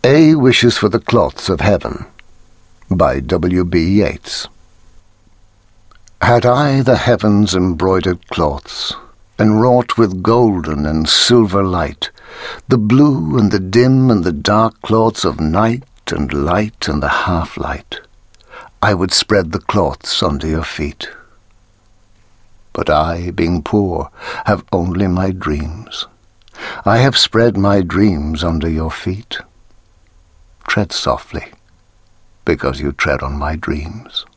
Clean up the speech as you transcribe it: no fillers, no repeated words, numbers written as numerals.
A wishes for the cloths of heaven, by W.B. Yeats. Had I the heavens' embroidered cloths, enwrought with golden and silver light, the blue and the dim and the dark cloths of night and light and the half-light, I would spread the cloths under your feet. But I, being poor, have only my dreams. I have spread my dreams under your feet. Tread softly, because you tread on my dreams.